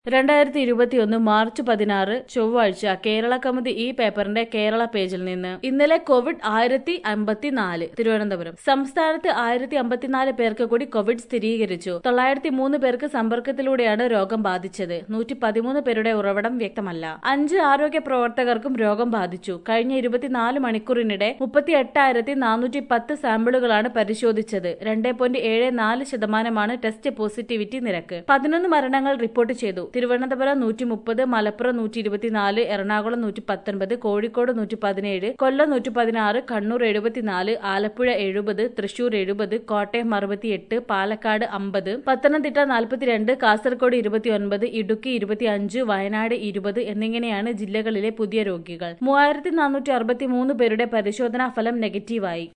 2021 March 16 ചൊവ്വാഴ്ച കേരള കൗമുദി ഈ പേപ്പറിന്റെ കേരള പേജിൽ നിന്ന് ഇന്നലെ കോവിഡ് 1054 തിരുവനന്തപുരം സംസ്ഥാനത്ത് 1054 പേർക്ക് കൂടി കോവിഡ് സ്ഥിരീകരിച്ചു. 903 പേർക്ക് സമ്പർക്കത്തിലൂടെയാണ് രോഗം ബാധിച്ചത്. 113 പേരുടെ ഉറവിടം വ്യക്തമല്ല. 5 ആരോഗ്യ പ്രവർത്തകർക്കും രോഗം ബാധിച്ചു. കഴിഞ്ഞ 24 മണിക്കൂറിനിടെ 38,410 സാമ്പിളുകളാണ് പരിശോധിച്ചത്. 2.74% ടെസ്റ്റ് പോസിറ്റിവിറ്റി നിരക്ക്. 11 മരണങ്ങൾ റിപ്പോർട്ട് ചെയ്തു. തിരുവനന്തപുരം 130, മലപ്പുറം 124, എറണാകുളം 119, കോഴിക്കോട് 117, കൊല്ലം 116, കണ്ണൂർ 74, ആലപ്പുഴ 70, തൃശൂർ 70, കോട്ടയം 68, പാലക്കാട് 50, പത്തനംതിട്ട 42, കാസർഗോഡ് 29, ഇടുക്കി 25, വയനാട് 20 എന്നിങ്ങനെയാണ് ജില്ലകളിലെ പുതിയ രോഗികൾ. 3,463 പേരുടെ പരിശോധനാ ഫലം നെഗറ്റീവായി.